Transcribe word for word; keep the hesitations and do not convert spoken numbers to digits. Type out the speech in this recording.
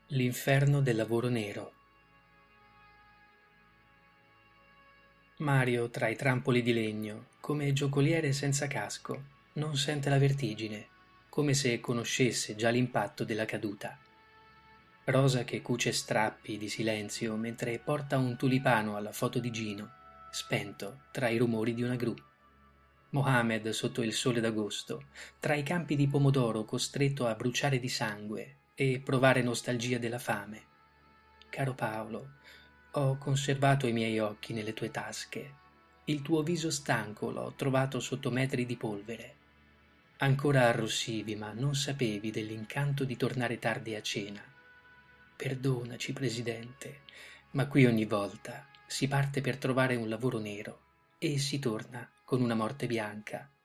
L'inferno del lavoro nero. Mario, tra i trampoli di legno, come giocoliere senza casco, non sente la vertigine, come se conoscesse già l'impatto della caduta. Rosa che cuce strappi di silenzio mentre porta un tulipano alla foto di Gino, spento tra i rumori di una gru. Mohamed sotto il sole d'agosto, tra i campi di pomodoro costretto a bruciare di sangue e provare nostalgia della fame. Caro Paolo, ho conservato i miei occhi nelle tue tasche. Il tuo viso stanco l'ho trovato sotto metri di polvere. Ancora arrossivi, ma non sapevi dell'incanto di tornare tardi a cena. Perdonaci, Presidente, ma qui ogni volta si parte per trovare un lavoro nero e si torna con una morte bianca.